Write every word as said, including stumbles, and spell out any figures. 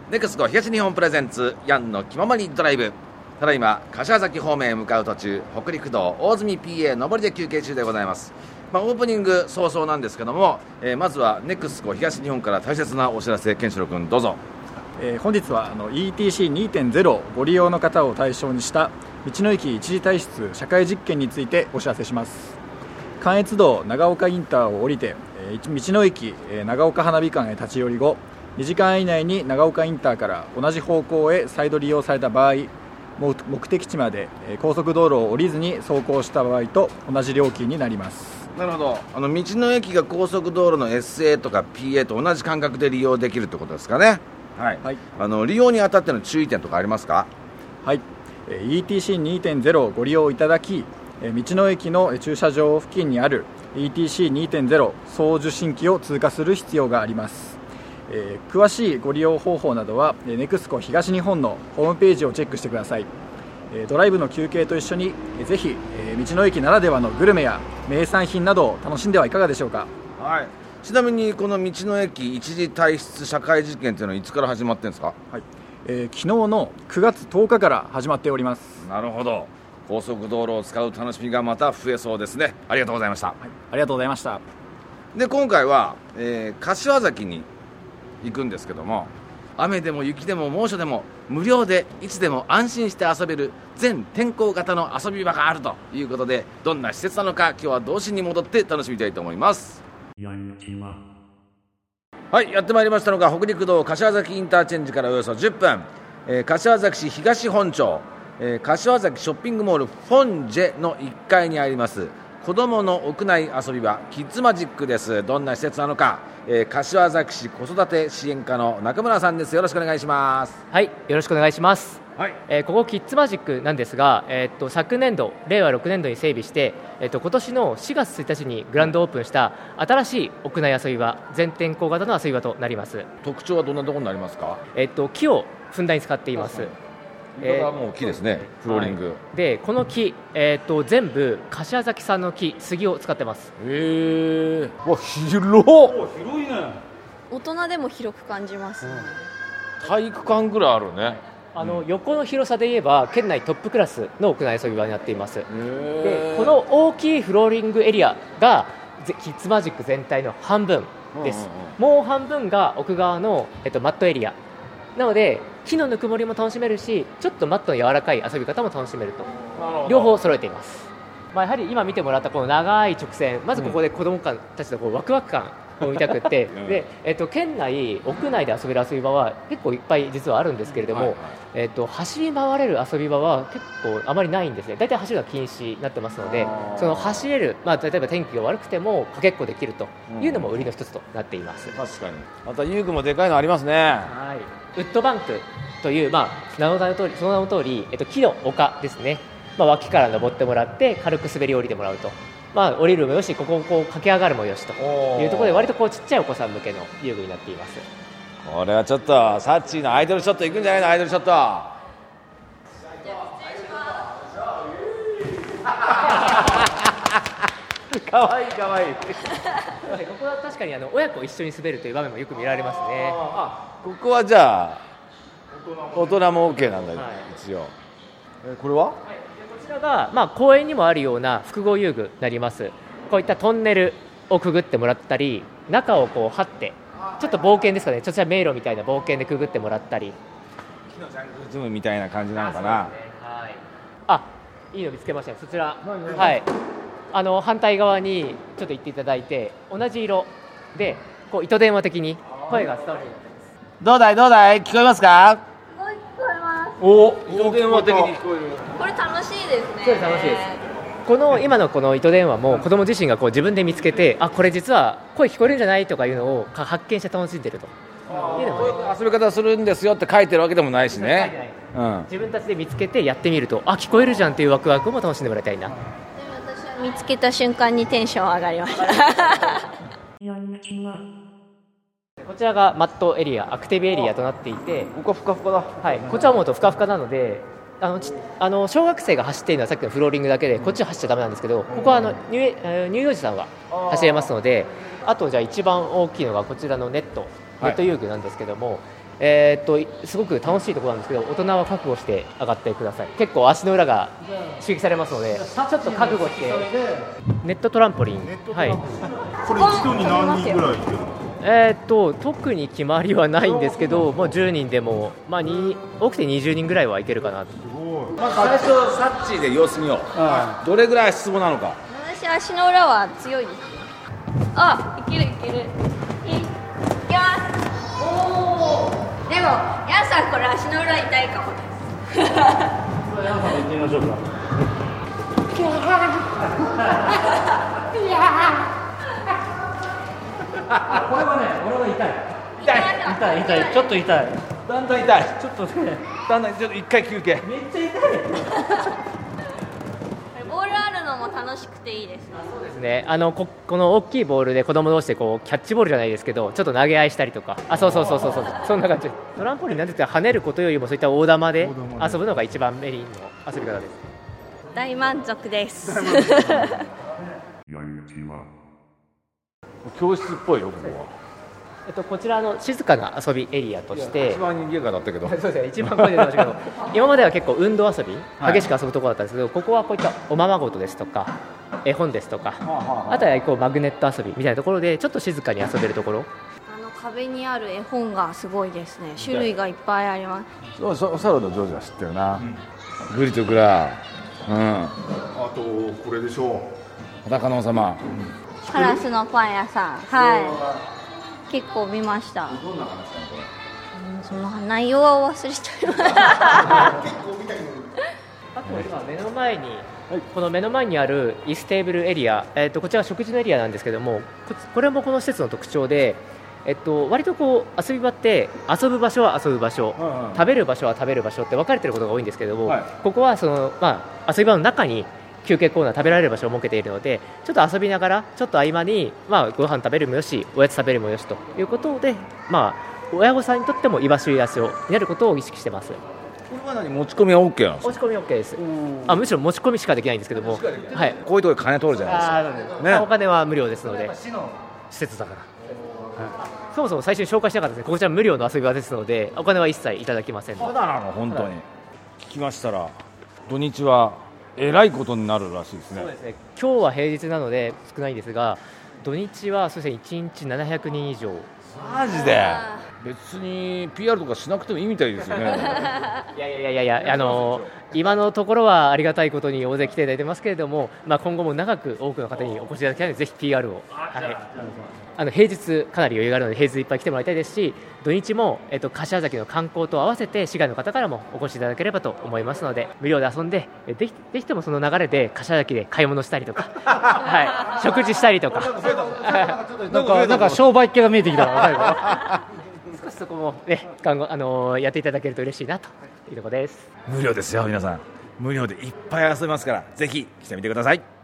ネクスコ東日本プレゼンツヤンの気ままにドライブ。ただいま柏崎方面へ向かう途中、北陸道大積 ピーエー 上りで休憩中でございます。まあ、オープニング早々なんですけども、えー、まずはネクスコ東日本から大切なお知らせ、ケンシロウ君どうぞ。 えー、本日はあの イーティーシーにてんゼロ ご利用の方を対象にした道の駅一時退出社会実験についてお知らせします。関越道長岡インターを降りて、えー、道の駅、えー、長岡花火館へ立ち寄り後にじかん以内に長岡インターから同じ方向へ再度利用された場合、目的地まで高速道路を降りずに走行した場合と同じ料金になります。 なるほど。あの道の駅が高速道路の エスエー とか ピーエー と同じ感覚で利用できるってことですかね。はい、はい、あの利用にあたっての注意点とかありますか？ はい、 イーティーシーにてんゼロ をご利用いただき、道の駅の駐車場付近にある イーティーシーにてんゼロ 送受信機を通過する必要があります。えー、詳しいご利用方法などはネクスコ東日本のホームページをチェックしてください。えー、ドライブの休憩と一緒に、えー、ぜひ、えー、道の駅ならではのグルメや名産品などを楽しんではいかがでしょうか。 はい、ちなみにこの道の駅一時退出社会実験というのはいつから始まってるんですか？ はい、えー、昨日のくがつとおかから始まっております。 なるほど。高速道路を使う楽しみがまた増えそうですね。ありがとうございました。はい、 ありがとうございました。 で今回は、えー、柏崎に行くんですけども、雨でも雪でも猛暑でも無料でいつでも安心して遊べる全天候型の遊び場があるということで、どんな施設なのか今日は童心に戻って楽しみたいと思います。はい、やってまいりましたのが北陸道柏崎インターチェンジからおよそじゅっぷん、えー、柏崎市東本町、えー、柏崎ショッピングモールフォンジェのいっかいにあります子どもの屋内遊び場キッズマジックです。どんな施設なのか、えー、柏崎市子育て支援課の中村さんです。よろしくお願いします。 はい、よろしくお願いします。はい、えー、ここキッズマジックなんですが、えー、っと昨年度れいわろくねんどに整備して、えー、っと今年のしがつついたちにグランドオープンした新しい屋内遊び場、全天候型の遊び場となります。 特徴はどんなところになりますか？ えー、っと木をふんだんに使っています。 えー、もう木ですね、フローリング、はい、 でこの木、えー、と全部柏崎産の木、杉を使ってます。 へえ、わ、広広いね。大人でも広く感じます、ね、 うん、体育館ぐらいあるね。 あの、うん、横の広さで言えば県内トップクラスの屋内遊び場になっています。でこの大きいフローリングエリアがキッズマジック全体の半分です、うんうんうん、もう半分が奥側の、えっと、マットエリアなので、木のぬくもりも楽しめるし、ちょっとマットの柔らかい遊び方も楽しめると、両方揃えています。まあ、やはり今見てもらったこの長い直線、まずここで子どもたちのこうワクワク感を見たくって、うん、でえっと、県内屋内で遊べる遊び場は結構いっぱい実はあるんですけれども、はいはい、えっと、走り回れる遊び場は結構あまりないんですね。だいたい走るのは禁止になってますので、その走れる、まあ、例えば天気が悪くてもかけっこできるというのも売りの一つとなっています、うん、 確かに。また遊具もでかいのありますね。 はい、ウッドバンクという、まあ、名の通り、その名の通り、えっと、木の丘ですね。まあ、脇から登ってもらって軽く滑り降りてもらうと、まあ、降りるもよし、ここをこう駆け上がるもよしというところで、割とこうちっちゃいお子さん向けの遊具になっています。 これはちょっとサッチーのアイドルショットいくんじゃないの？アイドルショットかわいいかわいいここは確かにあの親子一緒に滑るという場面もよく見られますね。 あ、ここはじゃあ大人も OK なんだ、はい、一応。えこれは、はい、 こちらが、まあ、公園にもあるような複合遊具になります。こういったトンネルをくぐってもらったり、中をこう張ってちょっと冒険ですかね、ちょっと迷路みたいな冒険でくぐってもらったり、 木のジャングルジムみたいな感じなのかな。 あ, ね、はい、あ、いいの見つけましたね。そちら、はい、あの反対側にちょっと行っていただいて、同じ色でこう糸電話的に声が伝わるようになってます。 どうだいどうだい、聞こえますか？ 聞こえます。 お、糸電話的に聞こえる。 これ楽しいですね。 そうです、楽しいです。この今のこの糸電話も子ども自身がこう自分で見つけて、あ、これ実は声聞こえるんじゃないとかいうのを発見して楽しんでるというのも、ね、 遊び方するんですよって書いてるわけでもないしね、 うん、自分たちで見つけてやってみると、あ、聞こえるじゃんっていうワクワクも楽しんでもらいたいな。 でも私は見つけた瞬間にテンション上がりましたこちらがマットエリア、アクティブエリアとなっていて、 ここふかふかだ、 はい、こっちは思うとふかふかなので、あのちあの小学生が走っているのはさっきのフローリングだけで、こっちは走っちゃダメなんですけど、ここはあの乳乳幼児さんは走れますので、あとじゃあ一番大きいのがこちらのネットネット遊具なんですけども、 えー、っとすごく楽しいところなんですけど、大人は覚悟して上がってください。結構足の裏が刺激されますので、ちょっと覚悟して。ネットトランポリン、はい、 これ一度に何人ぐらいいけるの？ えー、っと特に決まりはないんですけど、もうじゅうにんでも、まあ、に多くてにじゅうにんぐらいはいけるかなと。 まず最初サッチーで様子見よう、どれぐらい質問なのか。 私足の裏は強いです。あ、いけるいける。い、いきます。おお。でもヤンさんこれ足の裏痛いかもです。ヤンさんも行ってみましょうか。 これはね、俺は痛い。 痛い痛い痛い、ちょっと痛い。 だんだん痛い。 ちょっとね、 だんだんちょっと一回休憩。 めっちゃ痛い。 ボールあるのも楽しくていいですね。 そうですね。あの こ, この大きいボールで子供同士でこうキャッチボールじゃないですけど、ちょっと投げ合いしたりとか、あ、そうそうそうそうそう、そんな感じ。トランポリンなんて言ったら跳ねることよりもそういった大玉で遊ぶのが一番メインの遊び方です。 大満足です。 教室っぽいよここは。 えっと、こちらの静かな遊びエリアとして、 一番賑やかだったけどそうですね、一番声出てましたけど今までは結構運動遊び、 はい、 激しく遊ぶところだったんですけど、ここはこういったおままごとですとか絵本ですとか、はあはあ、あとはこうマグネット遊びみたいなところでちょっと静かに遊べるところ。 あの壁にある絵本がすごいですね。種類がいっぱいあります。 そうそう、サルのジョージは知ってるな、うん、グリとグラー、うん、 あとこれでしょう、 裸の王様、 うん、カラスのパン屋さん、はい、結構見ました。 どんな話なのこれ？ その内容は忘れちゃいました。 あと今目の前に、この目の前にあるイステーブルエリア、えー、とこちらは食事のエリアなんですけども、こ, これもこの施設の特徴で、えっと、割とこう遊び場って遊ぶ場所は遊ぶ場所、うんうん、食べる場所は食べる場所って分かれていることが多いんですけども、はい、ここはその、まあ、遊び場の中に休憩コーナー、食べられる場所を設けているので、ちょっと遊びながらちょっと合間に、まあ、ご飯食べるもよし、おやつ食べるもよしということで、まあ、親御さんにとっても居場所やすをになることを意識してます。 これは何、持ち込みは OK なんですか？ 持ち込み OK です。あ、むしろ持ち込みしかできないんですけども、はい、 こういうところで金取るじゃないですか、 ね、お金は無料ですので、市の施設だから、はい、そもそも最初に紹介したかったですね。こちら無料の遊び場ですので、お金は一切いただきません。 ただなの本当に、はい、聞きましたら土日はえらいことになるらしいですね。 そうですね、今日は平日なので少ないんですが、土日はそうですね、いちにちななひゃくにん以上。 マジで別に ピーアール とかしなくてもいいみたいですよね。 いやいやいやいや、あの今のところはありがたいことに大勢来ていただいてますけれども、まあ、今後も長く多くの方にお越しいただきたいので、ぜひ ピーアール を、はい、あの平日かなり余裕があるので平日いっぱい来てもらいたいですし、土日も、えっと、柏崎の観光と合わせて市外の方からもお越しいただければと思いますので、無料で遊んで、ぜひぜひともその流れで柏崎で買い物したりとか、はい、食事したりとかなんかなんか商売系が見えてきた少しそこも、ね、あのやっていただけると嬉しいなというところです。 無料ですよ皆さん、無料でいっぱい遊べますから、ぜひ来てみてください。